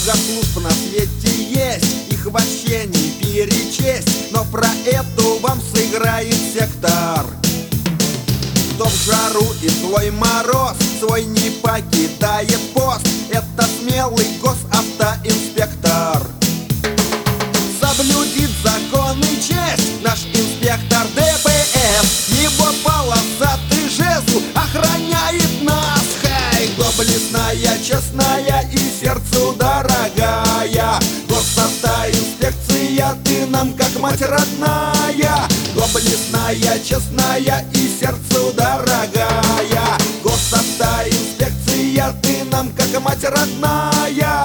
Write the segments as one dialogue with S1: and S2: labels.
S1: Много служб на свете есть, их вообще не перечесть, но про эту вам сыграет сектор. Кто в жару и злой мороз свой не покидает пост, это смелый госавтоинспектор. Соблюдит закон и честь наш инспектор ДПС. Его полосатый жезл охраняет нас. Хай, доблестная, честная и сердцу дорогая госавтоинспекция, ты нам как мать родная. Доблестная, честная и сердцу дорогая госавтоинспекция, ты нам как мать родная.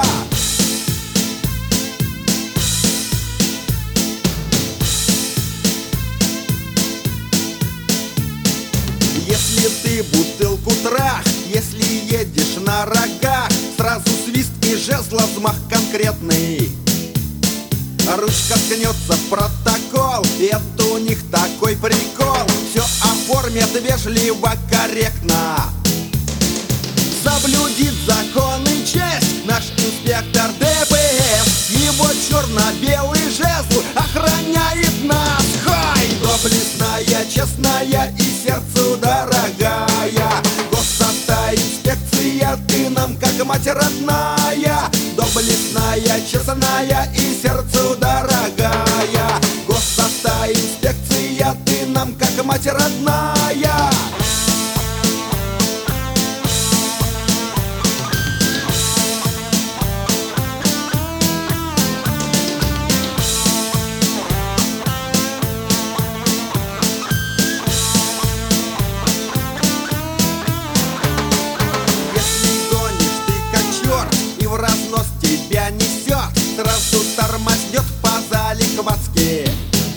S1: Если ты бутылку трах, если едешь на рогах, сразу свист и жезла взмах конкретный. Ручка ткнется в протокол, это у них такой прикол. Все оформят вежливо, корректно. Соблюдит закон и честь наш инспектор ДПС. Его черно-белый жезл охраняет нас. Хай, доблестная, честная и сердцу дорогая госавтоинспекция, ты нам как мать родная. Доблестная, честная и сердцу дорогая госавтоинспекция, ты нам как мать родная. Тебя несет, сразу тормознет по-залихватски,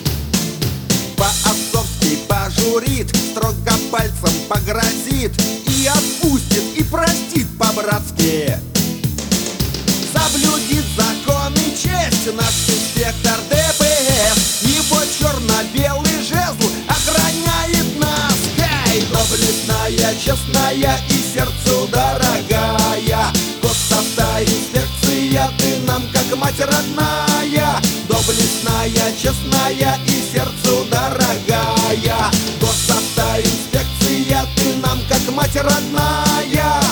S1: по-отцовски пожурит, строго пальцем погрозит и отпустит, и простит по-братски. Соблюдит закон и честь наш инспектор ДПС. Его черно-белый жезл охраняет нас. Хей, доблестная, честная и сердцу дорогая госавтоинспекция, ты нам как мать родная. Доблестная, честная и сердцу дорогая госавтоинспекция, ты нам как мать родная.